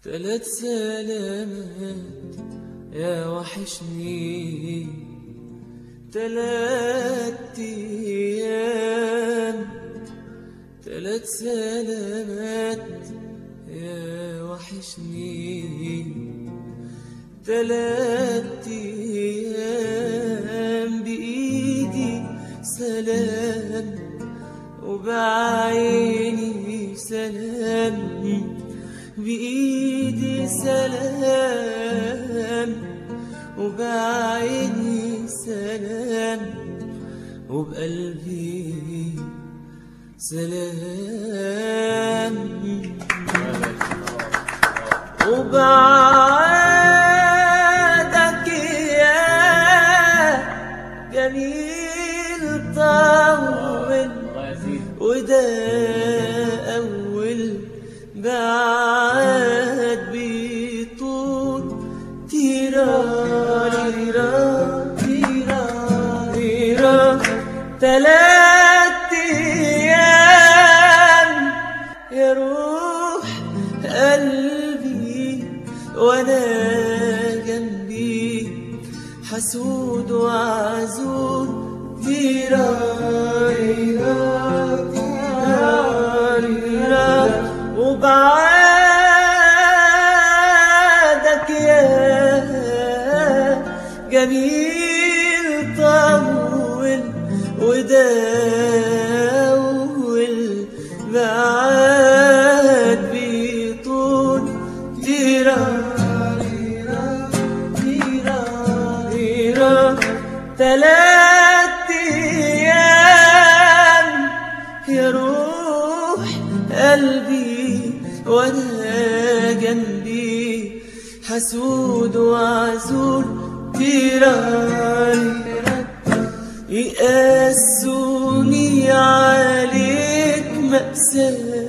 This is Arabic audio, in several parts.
3 سلامات يا وحشني، 3 أيام، 3 سلامات يا وحشني، 3 أيام بإيدي سلام وبعيني سلام، بإيدي سلام وبعيني سلام وبقلبي سلام، وبعادك يا جميل طول، وده أول بعد بيطول، تيرا 3 أيام يا روح قلبي وانا جنبي حسود وعزول، تيرا وبعادك يا جميل طول، وداول بعاد بيطول، تيرا 3 أيام يا روح قلبي وانا جنبي حسود وعزول، تيرا يقاسوني عليك مأساة،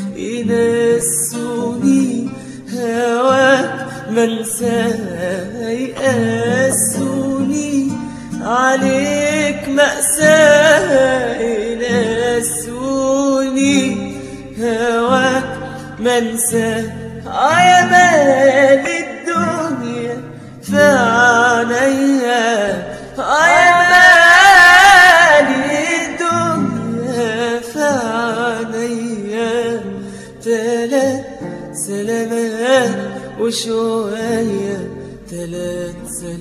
ينسوني هواك منساه، يقاسوني عليك مأساة، ينسوني هواك منساه، يا مال الدنيا في عينيا، يا مال الدنيا في عينيا، 3 سلامات وشوية، 3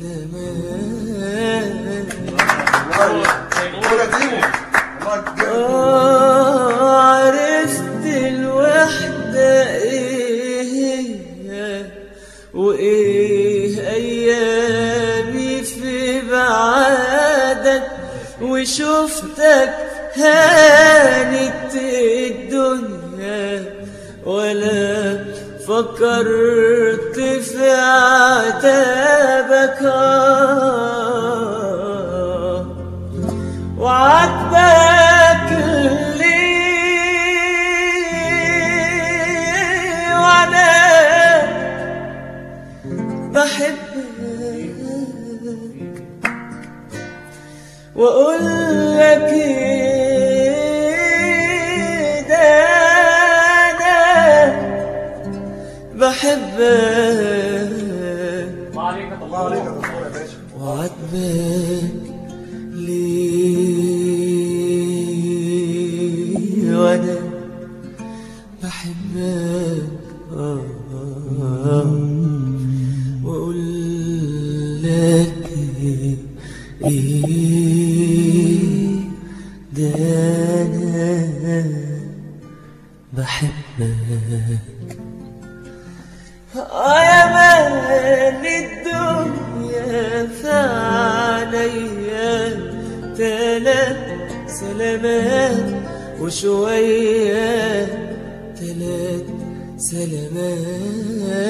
سلامات. عرفت الوحدة ايه هي، وايه ايامي في بعادك، وشفتك هانت الدنيا، ولا فكرت في عتابك، وعاتبك ليه وانا بحبك، واقول لك ايه ده انا بحبك، الله عليك يا باشا، وعاتبك ليه وانا بحبك، واقول لك ايه ده انا بحبك، يا مال الدنيا في عينيا، 3 سلامات وشوية، 3 سلامات.